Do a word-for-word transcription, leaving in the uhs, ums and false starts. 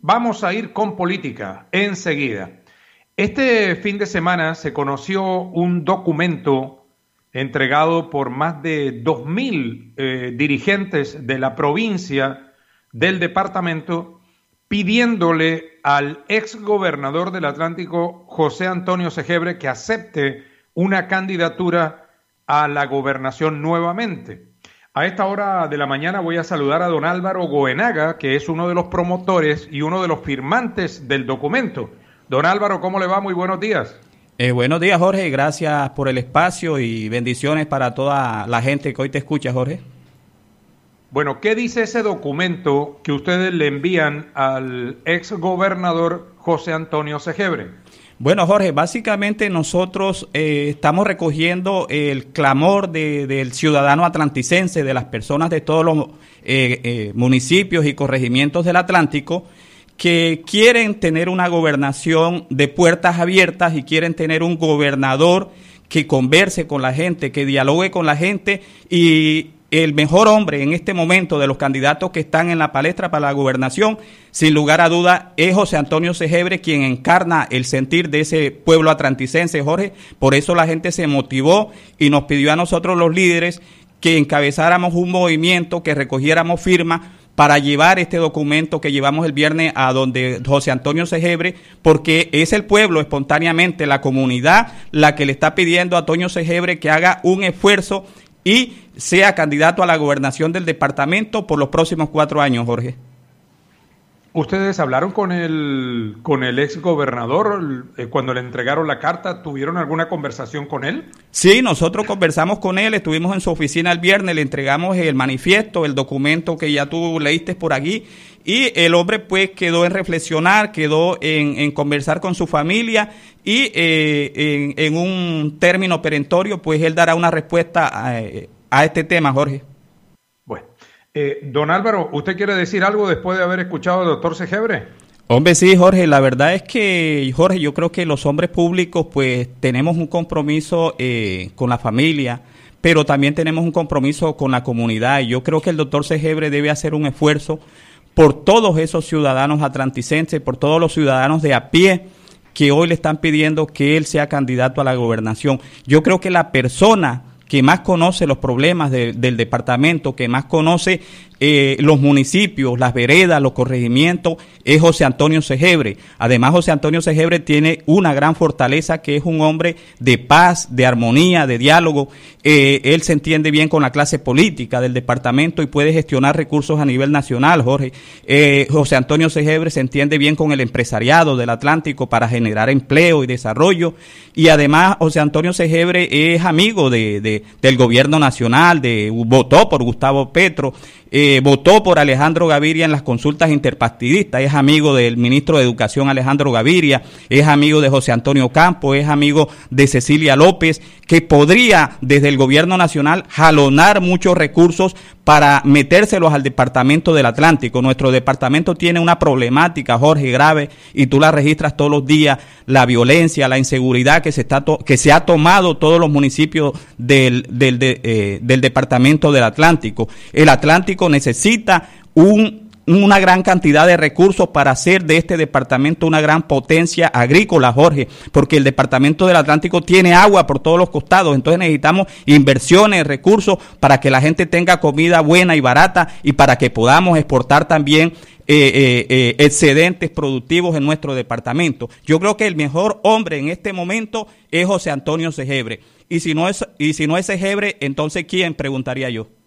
Vamos a ir con política enseguida. Este fin de semana se conoció un documento entregado por más de dos mil eh, dirigentes de la provincia, del departamento, pidiéndole al exgobernador del Atlántico, José Antonio Segebre, que acepte una candidatura a la gobernación nuevamente. A esta hora de la mañana voy a saludar a don Álvaro Goenaga, que es uno de los promotores y uno de los firmantes del documento. Don Álvaro, ¿cómo le va? Muy buenos días. Eh, buenos días, Jorge. Gracias por el espacio y bendiciones para toda la gente que hoy te escucha, Jorge. Bueno, ¿qué dice ese documento que ustedes le envían al exgobernador José Antonio Segebre? Bueno, Jorge, básicamente nosotros eh, estamos recogiendo el clamor de, del ciudadano atlanticense, de las personas de todos los eh, eh, municipios y corregimientos del Atlántico, que quieren tener una gobernación de puertas abiertas y quieren tener un gobernador que converse con la gente, que dialogue con la gente, y el mejor hombre en este momento de los candidatos que están en la palestra para la gobernación, sin lugar a duda, es José Antonio Segebre, quien encarna el sentir de ese pueblo atlanticense, Jorge. Por eso la gente se motivó y nos pidió a nosotros los líderes que encabezáramos un movimiento, que recogiéramos firmas para llevar este documento que llevamos el viernes a donde José Antonio Segebre, porque es el pueblo espontáneamente, la comunidad, la que le está pidiendo a Toño Segebre que haga un esfuerzo y sea candidato a la gobernación del departamento por los próximos cuatro años, Jorge. ¿Ustedes hablaron con el, con el ex gobernador eh, cuando le entregaron la carta? ¿Tuvieron alguna conversación con él? Sí, nosotros conversamos con él, estuvimos en su oficina el viernes, le entregamos el manifiesto, el documento que ya tú leíste por aquí, y el hombre pues quedó en reflexionar, quedó en, en conversar con su familia y eh, en, en un término perentorio pues él dará una respuesta a, a este tema, Jorge. Bueno. Eh, don Álvaro, ¿usted quiere decir algo después de haber escuchado al doctor Segebre? Hombre, sí, Jorge, la verdad es que, Jorge, yo creo que los hombres públicos pues tenemos un compromiso eh, con la familia, pero también tenemos un compromiso con la comunidad, y yo creo que el doctor Segebre debe hacer un esfuerzo por todos esos ciudadanos atlanticenses, por todos los ciudadanos de a pie que hoy le están pidiendo que él sea candidato a la gobernación. Yo creo que la persona que más conoce los problemas de, del departamento, que más conoce eh, los municipios, las veredas, los corregimientos, es José Antonio Segebre. Además, José Antonio Segebre tiene una gran fortaleza, que es un hombre de paz, de armonía, de diálogo. Eh, él se entiende bien con la clase política del departamento y puede gestionar recursos a nivel nacional, Jorge. Eh, José Antonio Segebre se entiende bien con el empresariado del Atlántico para generar empleo y desarrollo. Y además, José Antonio Segebre es amigo de, de del gobierno nacional, de votó por Gustavo Petro, eh, votó por Alejandro Gaviria en las consultas interpartidistas, es amigo del ministro de Educación Alejandro Gaviria, es amigo de José Antonio Campos, es amigo de Cecilia López, que podría desde el gobierno nacional jalonar muchos recursos para metérselos al departamento del Atlántico. Nuestro departamento tiene una problemática, Jorge, grave, y tú la registras todos los días, la violencia, la inseguridad que se está to- que se ha tomado todos los municipios del, del, de, eh, del departamento del Atlántico. El Atlántico necesita un una gran cantidad de recursos para hacer de este departamento una gran potencia agrícola, Jorge, porque el departamento del Atlántico tiene agua por todos los costados, entonces necesitamos inversiones, recursos para que la gente tenga comida buena y barata y para que podamos exportar también eh, eh, eh, excedentes productivos en nuestro departamento. Yo creo que el mejor hombre en este momento es José Antonio Segebre, y si no es, y si no es Segebre, entonces ¿quién?, preguntaría yo.